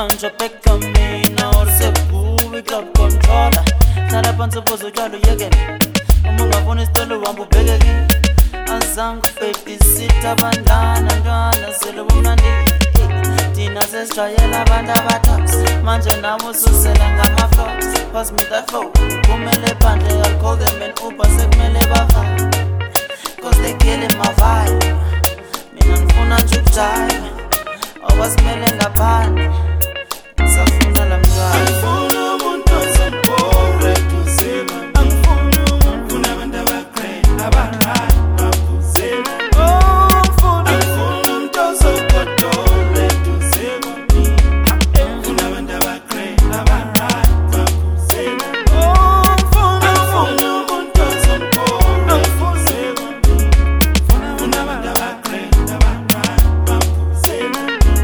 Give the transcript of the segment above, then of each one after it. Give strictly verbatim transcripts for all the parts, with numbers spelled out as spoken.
manje bheka mina osebubi club controller hlala phansi ubuze utshalo yekene uma ungafuna isicelo uhamba ubheke kimi azange ufekisitha abandana ntwana sele bumnandi thina sesijwayela abantu abathops manje nawe ususela ngama-flops pass me that phone kumele phandle I'll call them and Uber sekumele bavale cause they killing my vibe mina ngifuna nje ukujayiva obasimele ngaphandle safuna la mntwana angifuna umuntu ozembore tuzima angifuna umuntu unabantu abagreat abahard baphuzela angifuna umuntu ozokodole tuzima unabantu abagreat abahard baphuzela angifuna umuntu ozembore tuzima unabantu abagreat abahard baphuzela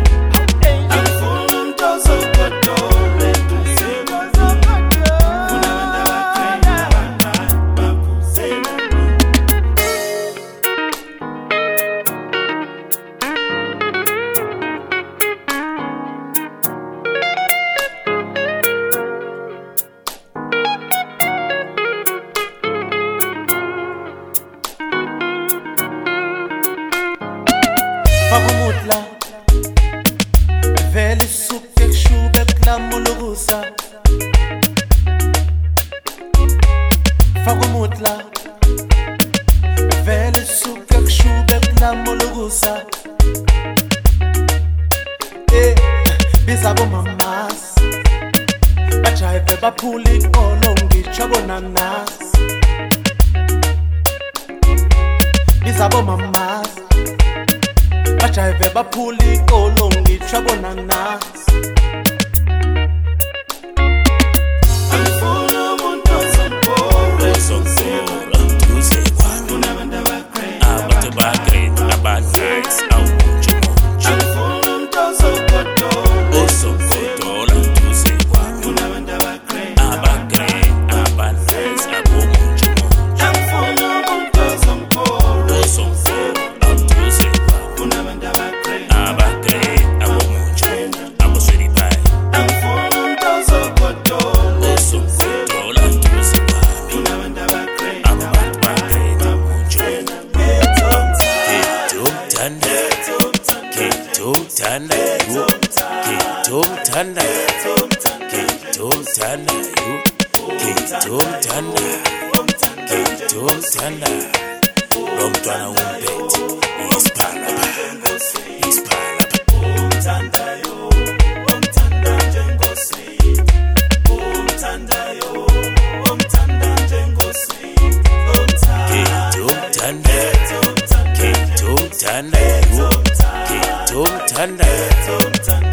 Fakumutla vele suke kushube klamulugusa Fakumutla vele suke kushube klamulugusa Eh bizabo mamas bajayive baphula ikolo ngitsho bonanas bizabo mamas bajayive baphula ikolo ngitsho bonanas angifuna umuntu ozembore ozembore duze kwami unabantu abagreat abantu abagreat abanice awunje monje angifuna umuntu ozokodola ozokodola duze kwami unabantu abagreat abagreat abanice abomonje monje angifuna umuntu ozombore ozombore duze kwami unabantu abagreat abagreat abomonje abosweli pie angifuna umuntu ozokodola ozokodola duze kwami unabantu abagreat abantu bagreat amonje Ketotanda, ketotanda, ketotanda, ketotanda, ketotanda. Lomntwana umphethe isiphalapha, isiphalapha. Umthanda yo, umthanda njengosweet. Umthanda yo, umthanda njengosweet. Ketotanda, ketotanda, ketotanda.